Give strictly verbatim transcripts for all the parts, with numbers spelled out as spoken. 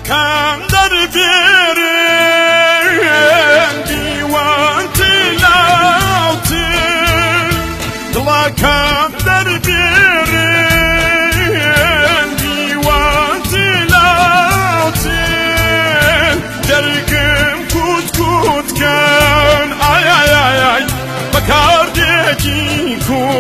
کم در بیرن دیوان تلاوتن دلا کم در بیرن دیوان تلاوتن جرگم کود کود کن آی آی آی آی بکار دیگی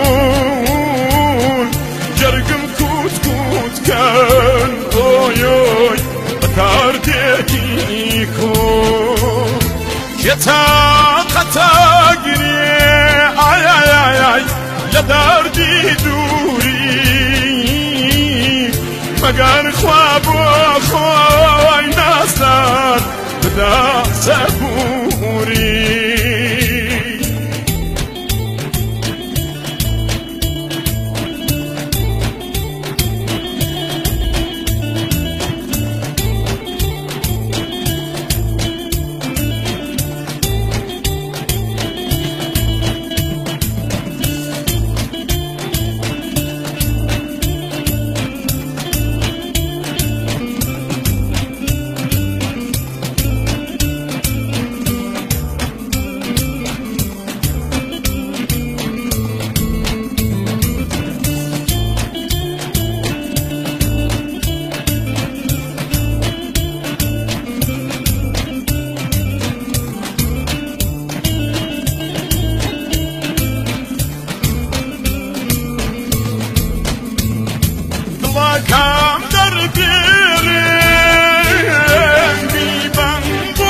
کن جرگم کود کود کن اوی اوی بکار دیگی کن که طاقتا گیری آی آی آی آی لدردی دوری مگر خواب و خوای نستر بدا سبوری کم در بیرن بیبن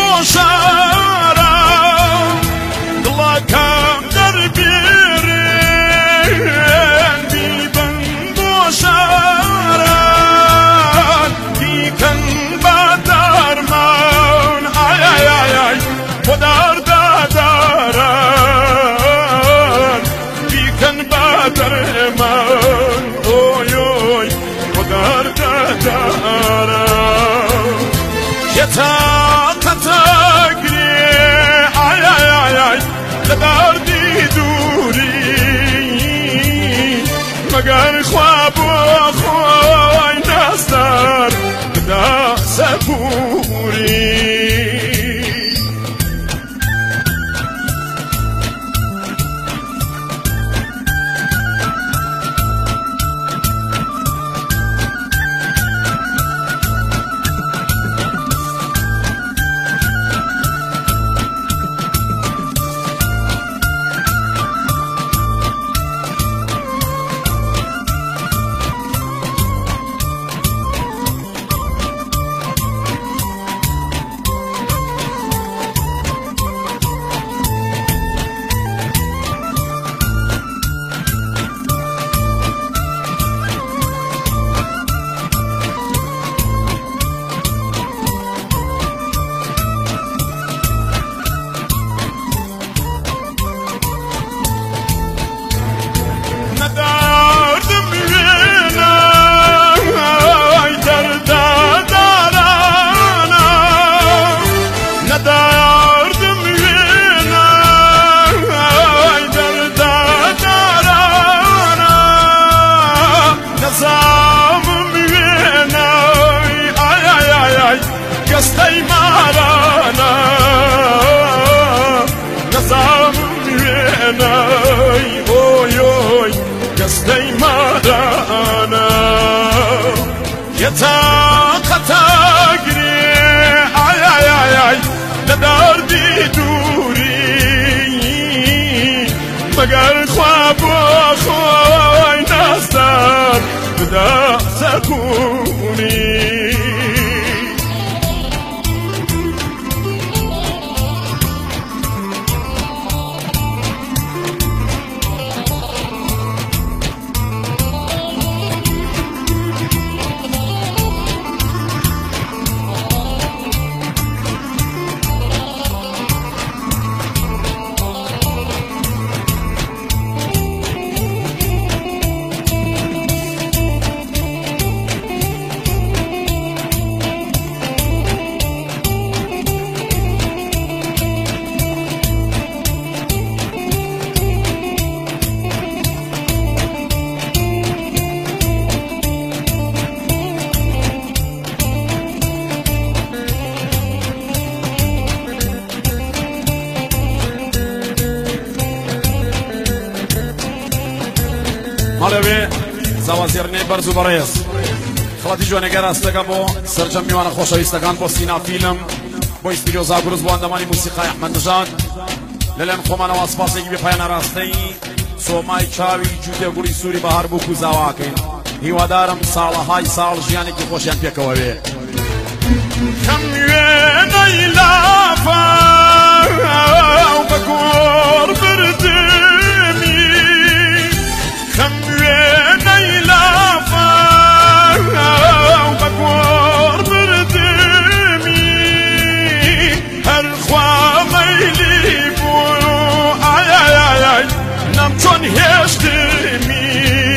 بوشارم دلا کم در بیرن بیبن بوشارم بیکن با درمان آی آی آی آی خدار دادارم بیکن با درمان اوی اوی در دارم که طاقتا گیری آی آی آی آی لدردی دوری مگر خواب و خوای نستر بدا سبوری گستی مارانا نظام وینای اوی اوی گستی مارانا یه طاقتا گیری آی آی آی آی لدردی دوری مگر خواب و خوای نستر بدا سکونی مالوي زوازيرني برزو بريز خلاتی جوانێگە ڕاستەکە بۆ سەرجەم میوانە خۆشەویستەکان بۆ سینا فیلم بۆ ئیسپیرۆزا گروز بۆ ئەندەمانی موسیقای ئەحمەد نژاد لەلایەن خۆمانەوە سپاسێکی بێپایانە ڕاستەی سۆمای چاوی جووتێ گوڵی سووری بەهار بوو و زاواکەین هیوادارم ساڵەهای ساڵ ژیانێکی خۆشیان پێکەوە بێ کەم وێنەی لافە بە گۆڕ بردمی کەم وێنەی لافە بە گۆڕ بردمی هەرخوا مەیلی بوو ئایای نەم چۆن هێشتمی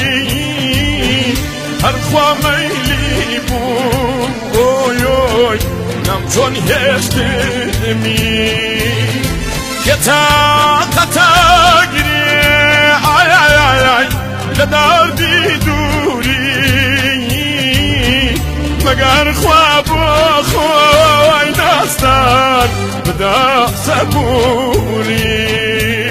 هەرخوا مەیلی بوو ئۆی ئۆی نەم چۆن هێشتمی کێتا قەتەگرێ ئایای لە دەردی دووری مەگەر خوا بۆ خۆی دەستان بدە سەبووری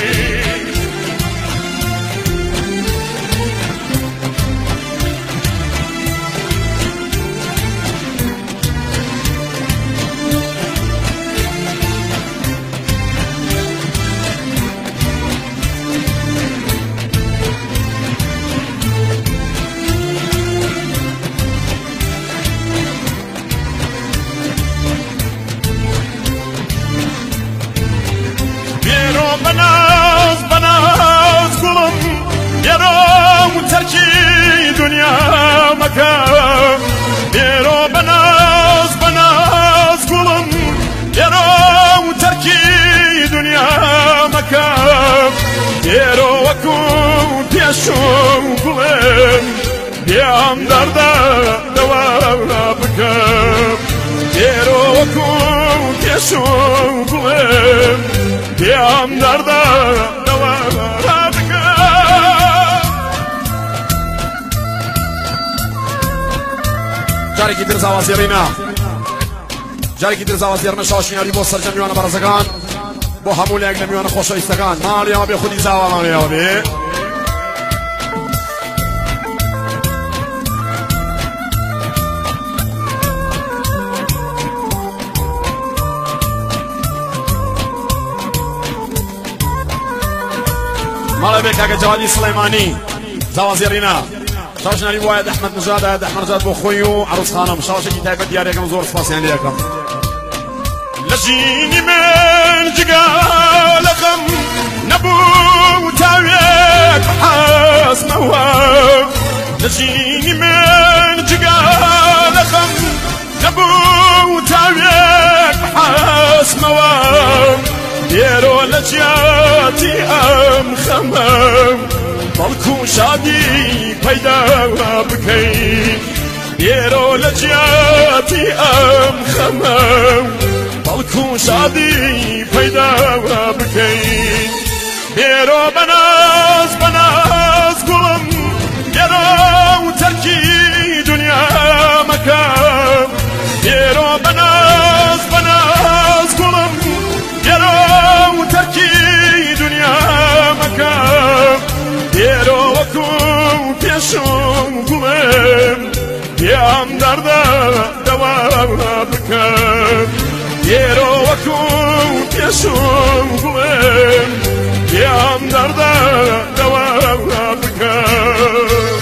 بناز بناز گلم بیرو ترکی دنیا مکم بیرو بناز بناز گلم بیرو ترکی دنیا مکم بیرو وکو پیشو گلم بیام دردا دوا بکم بیرو وکو پیشو گلم بیام دردا دوا جارێکی تر زاوازێڕینە جارێکی تر زاوازێڕنە شاشینیاری بۆ سەرجەم میوانە بەڕێزەکان بۆ هەموو لایەک لە میوانە خۆشەویستەکان ماڵیەوە بێ خودی زاوا ماڵیەوە بێ ماڵە بێ کاکە جەوادی سڵەیمانی زاوازێڕینە شاشناری بۆ ئاەت ئەحمەد نژاد ئاەت ئەحمەد نژاد بۆ خۆی و عروس خانم شاشێکی تایبەت دیارێکم زۆر سپاسیان لێ یەکەم لە ژینی من جگالەکەم نەبوو تاوێک حەزمەوە لە ژینی من جگالەکەم نەبوو تاوێک حەزمەوە دێرۆ لە جیاتی ئەم خەمەم بەڵکو شادی پەیدا بکەین دێرۆ لە جیاتی ئەم خەمەم بەڵکو شادی پەیدا بکەین دێرۆ بەناز بەناز گوڵم دێرۆ تەرکی دنیا مەکەم دێرۆ بەناز بەناز گوڵم دێرۆ تەرکی دنیا مەکەم دێرۆ وەکو پێشم گوڵم پیام دەردا دەوا بکەم دێرۆ وەکو پێشم گوڵم پیام دەردا دەوا بکەم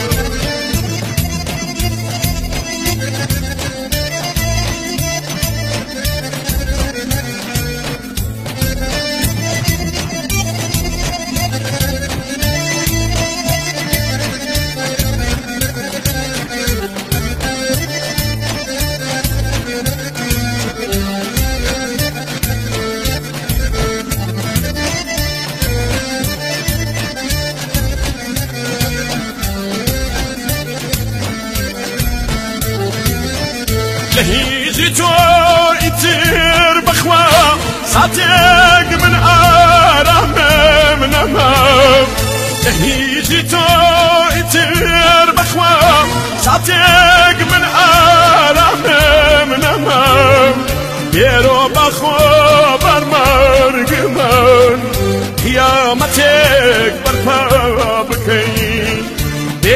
لهيجي تور يتير بخوا صاتق من آرام من أمام لهيجي تور يتير بخوا صاتق من آرام من أمام يرو بخوا برمرق من قيامتك برفا بكين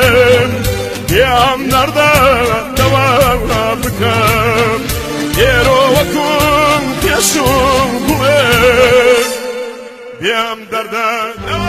بيام نردا دوا بكم يرو وكم يشوم بيام دردا